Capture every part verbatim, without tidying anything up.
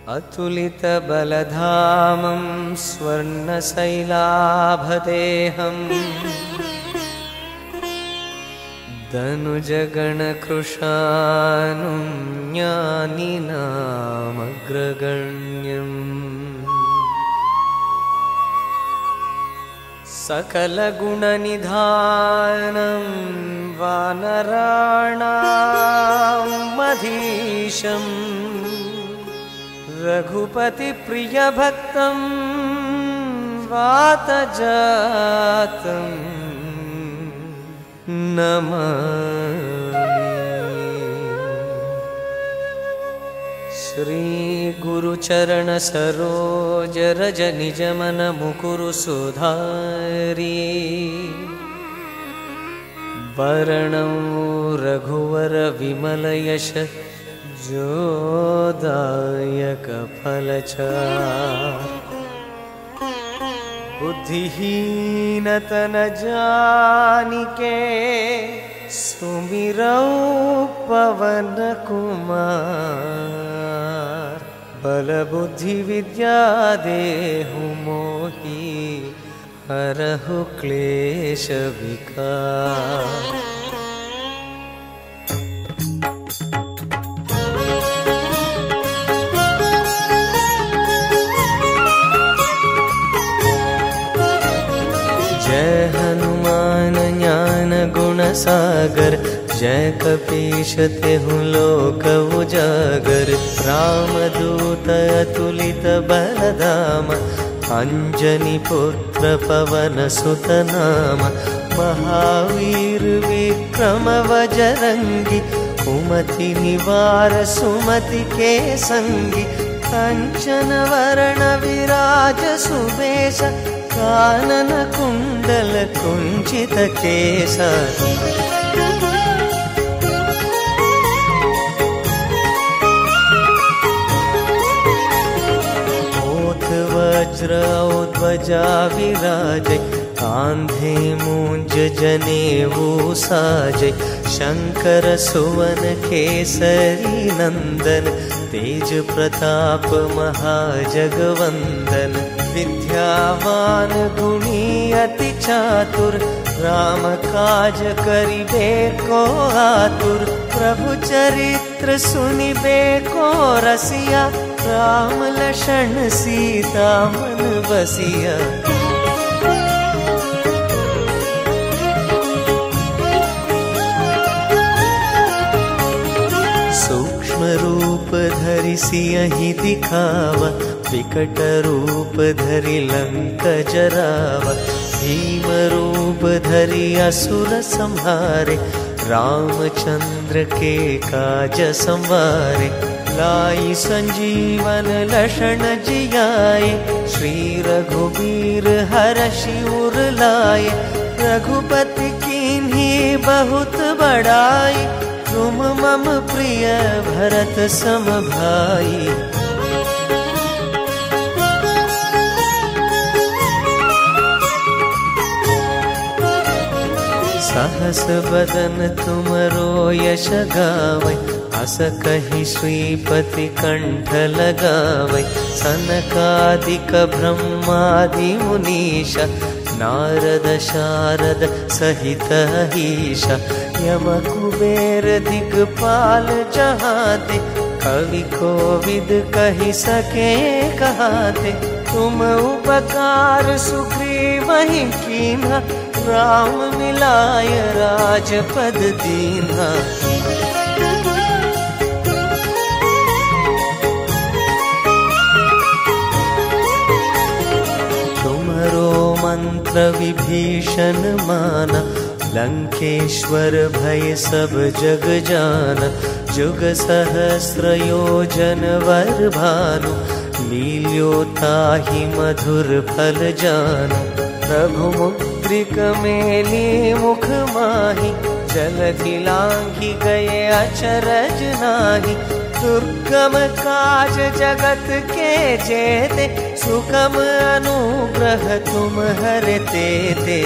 अतुलितबलधामं स्वर्णशैलाभदेहम् दनुजगणकृशानुं ज्ञानिनामग्रगण्यम् सकलगुणनिधानं वानराणामधीशम् रघुपतिप्रियभक्तं वातजातं नमामि। श्रीगुरुचरणसरोजरजनिजमनमुकुरु सुधारी वरणं रघुवरविमलयश जोदायक फलचार बुद्धिहीन तन जानिके सुमिरौ पवन कुमार बल बुद्धि विद्या देहु मोहि हरहु क्लेश विकार। जय हनुमान ज्ञान गुण सागर जय कपीश तेहु लोक उजागर। रामदूत अतुलित बलधाम अंजनी पुत्र पवन सुत नाम। महावीर विक्रम बजरंगी कुमति निवार सुमति के संगी। कंचन वरण विराज सुबेश कानन कुंडल कुंचित केसा। ओठ वज्र ध्वजा विराजे कांधे मूंज जनेऊ साजे। शंकर सुवन केसरी नंदन तेज प्रताप महाजगवंदन। विद्यावान गुणी अति चातुर राम काज करिबे को आतुर। प्रभु चरित्र सुनिबे को रसिया राम लक्षण सीता मन बसिया। सूक्ष्म रूप धरि सियहि दिखावा विकट रूप धरि लंक जरावा। भीम रूप धरि असुर संहारे रामचंद्र के काज संवारे। लाई संजीवन लक्षण जियाए श्री रघुबीर हरषि उर लाए। रघुपति कीन्ही बहुत बड़ाई तुम मम प्रिय भरत सम भाई। सहस बदन तुमरो यश गावै अस कहि श्रीपति कंठ लगावै। सनकादिक ब्रह्मादि मुनीशा नारद शारद सहित ईशा। यम कुबेर दिक्पाल जहाते कवि कोविद कहि सके कहाते। तुम उपकार सुग्रीवहि कीन्हा राम मिलाय राजपद दीन्हा। तुम्हरो मंत्र विभीषण माना लंकेश्वर भय सब जग जाना। जुग सहस्र योजन वर भानु लील्यो ताहि मधुर फल जानु। प्रभु मुद्रिक मेली मुख माहि जलधि लांघि गए अचरज नाही। दुर्गम काज जगत के जेते सुगम अनुग्रह तुम हरते ते।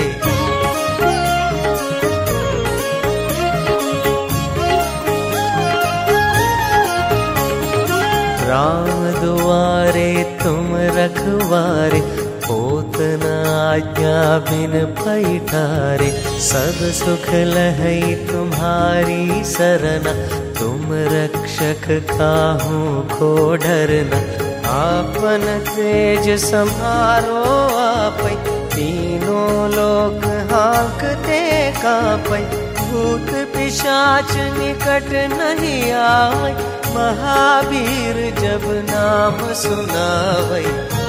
राम दुआरे तुम रखवारे, होत न आज्ञा बिन पैठारे। सब सुख लहई तुम्हारी सरना, तुम रक्षक काहू को डरना। आपन तेज समारो आपै, तीनों लोक हाँकते कांपै। भूत पिशाच निकट नहीं आवै, महावीर जब नाम सुनावै।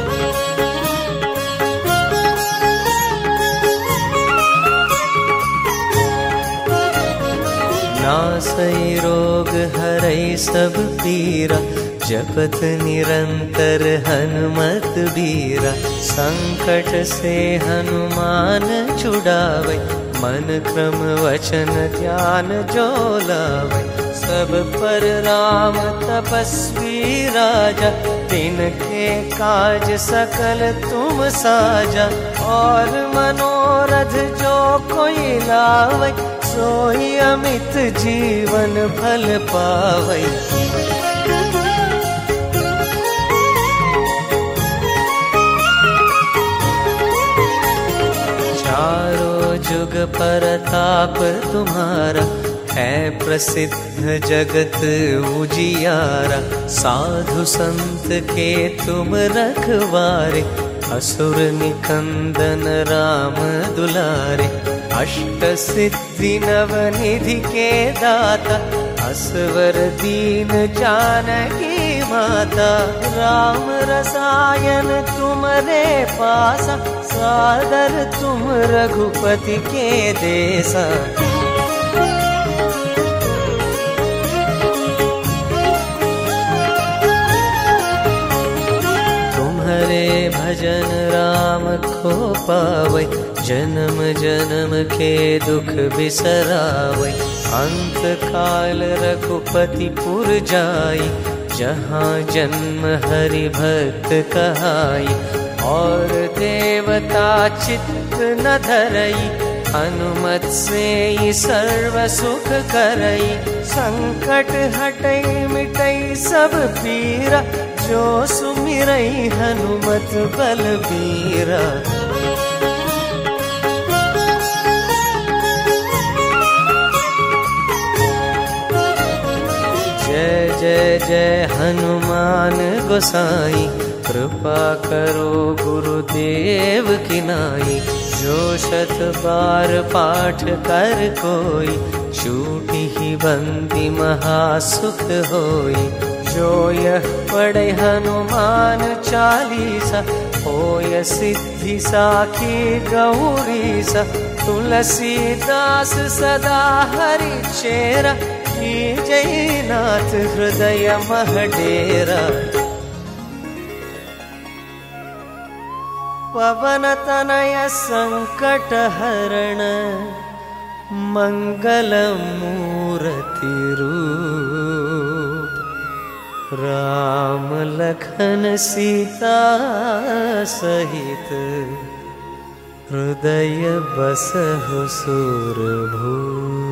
नासै रोग हरै सब पीरा, जपत निरंतर हनुमत बीरा। संकट से हनुमान छुड़ावै, मन क्रम वचन ध्यान जो लावै। सब पर राम तपस्वी राजा, तिनके काज सकल तुम साजा। और मनोरथ जो कोई लावै, सोई अमित जीवन फल पावै। चारों जुग परताप तुम्हारा, है प्रसिद्ध जगत उजियारा। साधु संत के तुम रखवारे, असुर निकंदन राम दुलारे। अष्ट सिद्धि नव निधि के दाता, असवर दीन जानकी माता। राम रसायन तुमरे पासा, सादर तुम रघुपति के देसा। तुम्हारे भजन राम को पावै, जन्म जन्म के दुख बिसरावै। अंत काल रघुपति पुर जाई, जहाँ जन्म हरि भक्त कहाई। और देवता चित्त न धरई, हनुमत से ही सर्व सुख करई। संकट हटई मिटई सब पीरा, जो सुमिरई हनुमत बलबीरा। जय जय जय हनुमान गोसाई, कृपा करो गुरुदेव की नाई। जो शत बार पाठ कर कोई, छूटी ही बंदी महासुख होई। जो यह पढ़े हनुमान चालीसा, होय सिद्धि साखी गौरीसा। तुलसीदास सदा हरि चेरा, जय नाथ हृदय मह डेरा। पवन तनय संकट हरण, मंगल मूर्ति रूप। राम लखन सीता सहित, हृदय बसहु सुरभूप।